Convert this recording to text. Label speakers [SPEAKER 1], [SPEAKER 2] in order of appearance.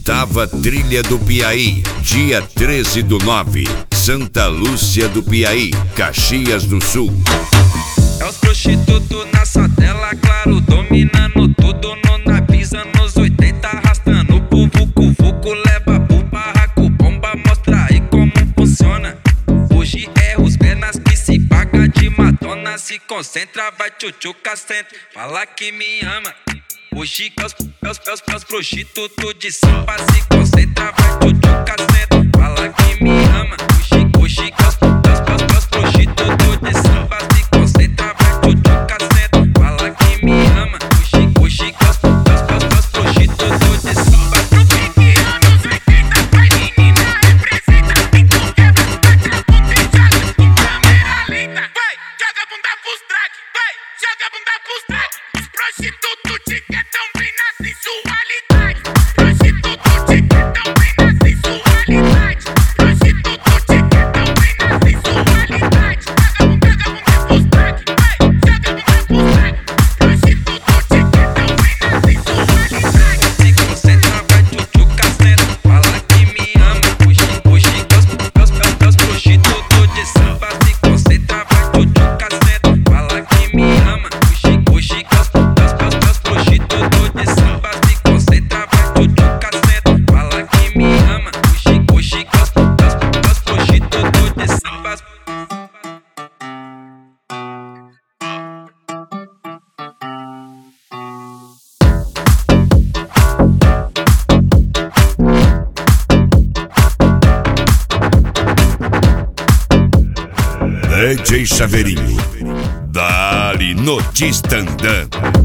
[SPEAKER 1] 8ª Trilha do Piauí, dia 13/9, Santa Lúcia do Piauí, Caxias do Sul.
[SPEAKER 2] É os prostitutos na sadela, claro, dominando tudo na pisa, nos 80, arrastando pro vucu-vucu, leva pro barraco, bomba, mostra aí como funciona. Hoje é os penas que se paga de Madonna, se concentra, vai tchutchuca, senta, fala que me ama. Hoje é os prostitutos de samba, se concentra, vai tchutchuca, senta, fala que me ama. Hoje é os prostitutos de samba, se concentra, vai tchutchuca, senta, fala que me ama. Hoje é os prostitutos de samba.
[SPEAKER 3] No pique anos 80, vai menina, representa, tem qualquer bunda, tira bunda e joga com câmera lenta. Vai, joga bunda pros track, vai, joga bunda pros track. Os prostitutos de quentão bem na sensualidade. Prostituto de quentão bem na sensualidade. Prostituto de quentão bem na sensualidade. Joga bunda pros track, vai, joga bunda pros track. Prostituto de quentão bem na sensualidade.
[SPEAKER 2] Se concentra, vai tchutchuca, senta, fala que me ama. Hoje é os prostitutos de samba, se concentra, vai tchutchuca, senta, fala que me ama. Hoje é os prostitutos de samba, se concentra, vai tchutchuca, senta, fala que me ama. Hoje é os prostitutos de samba.
[SPEAKER 1] DJ Chaveirinho, dali no Tistandã.